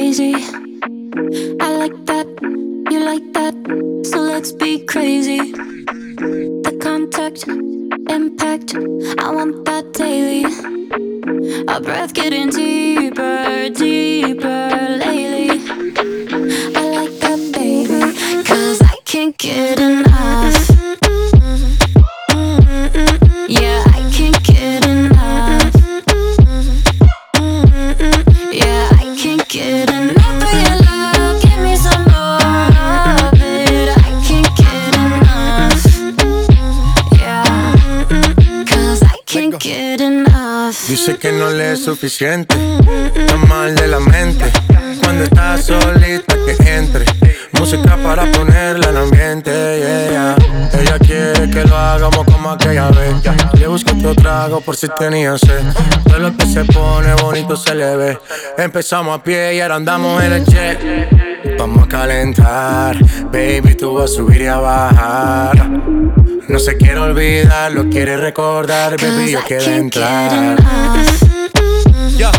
crazy. I like that, you like that, so let's be crazy. The contact, impact, I want that daily. Our breath getting deeper, deeper lately. I like that, baby, 'cause I can't get enough. Yeah, I can't get enough. Yeah, I can't get enough of your love. Give me some more of it. I can't get enough. Yeah, 'cause I can't get enough. Dice que no le es suficiente, está mal de la mente. Cuando estás solita que entre música para ponerla en ambiente, yeah. Ella quiere que lo hagamos como aquella vez. Le busco otro trago por si tenía sed. Todo lo que se pone bonito se le ve. Empezamos a pie y ahora andamos en el jet. Vamos a calentar, baby, tú vas a subir y a bajar. No se quiere olvidar, lo quiere recordar, baby, yo quiero entrar. Yeah,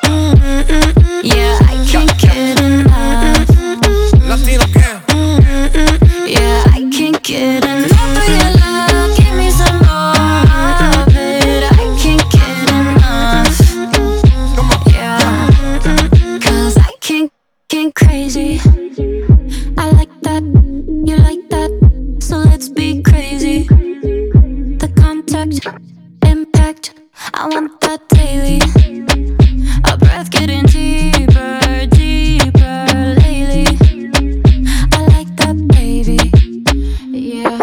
I can't get enough. Latino gang. Yeah, I can't get enough of your love. Give me some more of it. I can't get enough. Yeah, 'cause I can't crazy. I like that, you like that, so let's be crazy. The contact, impact, I want that daily. Our breath getting deeper, deeper lately. I like that, baby. Yeah.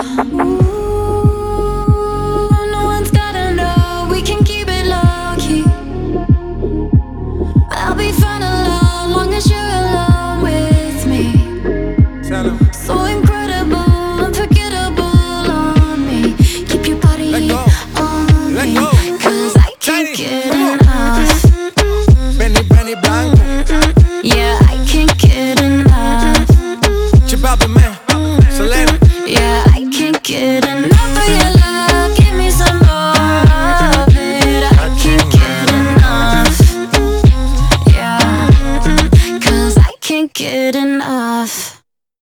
Ooh, no one's gotta know. We can keep it low key. I'll be fine alone, long as you're alone with me. So incredible, unforgettable on me. Keep your body on me, 'cause I can't get enough. Benny Blanco.